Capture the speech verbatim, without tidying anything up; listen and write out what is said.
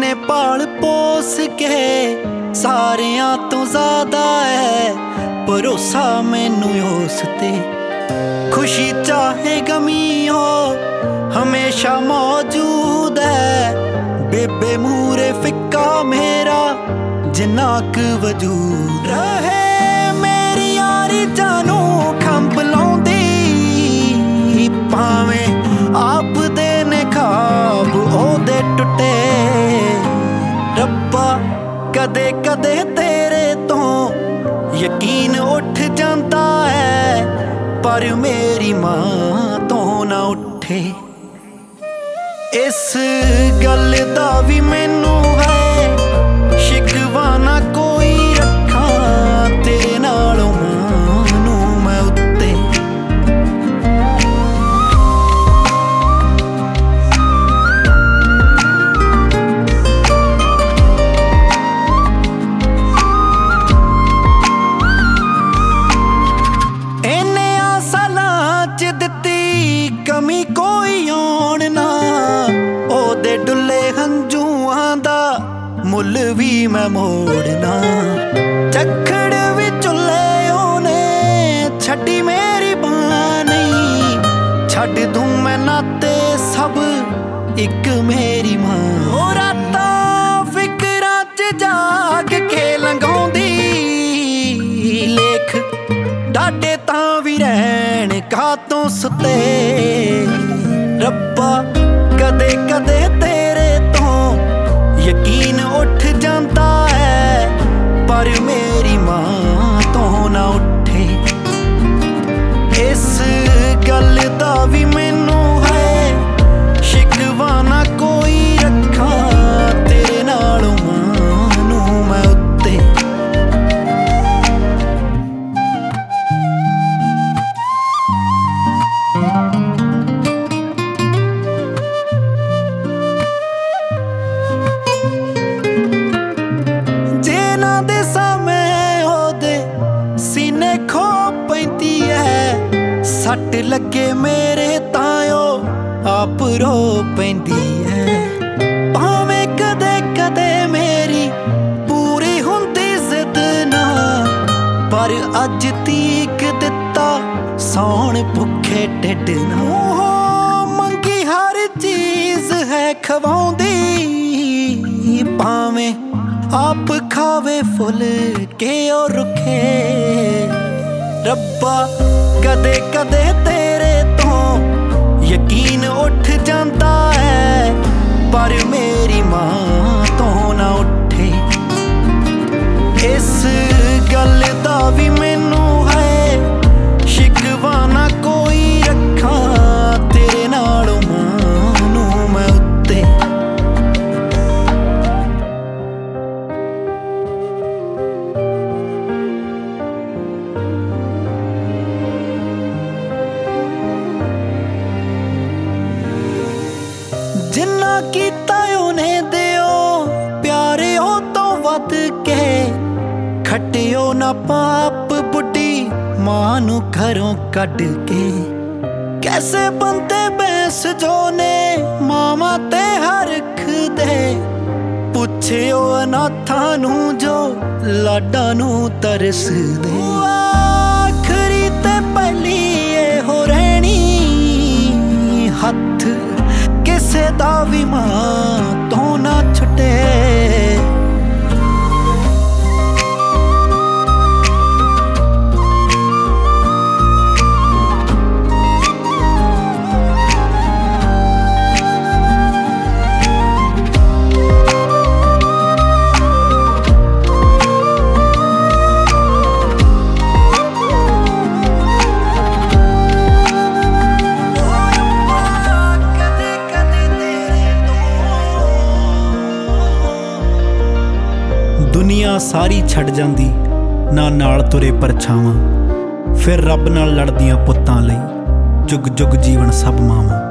मैंने पाल पोस के सारियां तो ज्यादा है भरोसा मैनू उस ते। खुशी चाहे गमी हो हमेशा मौजूद है। बेबे मूरे फिक्का मेरा जिन्ना क वजूद रहे। मेरी यारी जानू खंभ लाउंदी भावें आप दे ने खाब ओदे टुटे। रब्बा कदे कदे तेरे तो यकीन उठ जाता है पर मेरी मां तो ना उठे। इस गल दा भी मैनू है शिकवा ना कोई रखा तेरे नालों मां नू मैं उत्ते। कमी कोई आउण ना ओदे डुले हंजूआं दा मुल भी मैं मोड़ना। झक्खड़ भी चुले ओने छड्डी मेरी बां नहीं। छड्ड दूं मैं नाते सब एक मेरी मां। ओ रातां फिकरां च जाग के लंघाउंदी लेख डाडे तां भी रहण कातों सुते। रब्बा कदे कदे तेरे तो यकीन उठ जाता है पर मेरी मां तो ना उठे। इस गल दा भी मैनू है शिकवा ना कोई रखा तेरे नालों मां नू मैं उत्ते। सट लगे मेरे तायो आप रो पैंदी है। भावें कदे कदे मेरी पूरी हुंदी जिद ना पर अज तीक दिता सौण भुखे ढिड ना। हो मंगी हर चीज है खवाउंदी भावें आप खावे फुल के और रुखे। रब्बा कदे कदे तेरे तो यकीन उठ जाता है पर मेरी मां तो ना उठे। इस गल दा भी मैनू है शिकवा ना कोई रखा तेरे नालों मां नू मैं उत्ते। जिन्ना कीता उन्हें दियो प्यारे हो तो वध के। खटियो ना पाप बुढ़ी मां नू घरों कढ के। कैसे बनते बैंस जो ने मामा ते हरख दे। पुछियो अनाथां नू जो लाडा नू तरस दे। आखरी ते पहली ए हो रहनी हथ किसे दा भी मां तो ना छुटे। दुनिया सारी छड़ जांदी ना नाल तुरे परछावां। फिर रब नाल लड़दियां पुत्तां लई जुग जुग जीवन सब मावां।